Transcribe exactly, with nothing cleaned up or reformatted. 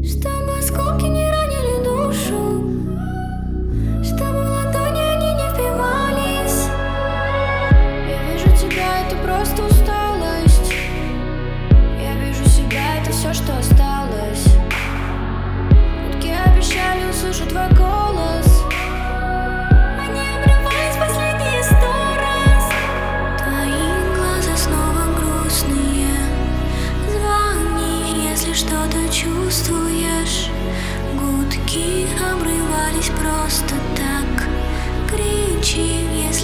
Чтобы осколки не ранили душу, чтобы в ладони они не впивались. Я вижу тебя, это просто усталость. Я вижу себя, это все, что осталось. Утки обещали услышать твой голос. Они обрывались последние сто раз. Твои глаза снова грустные. Звони, если что-то чувствуешь. Гудки обрывались просто так. Кричи, если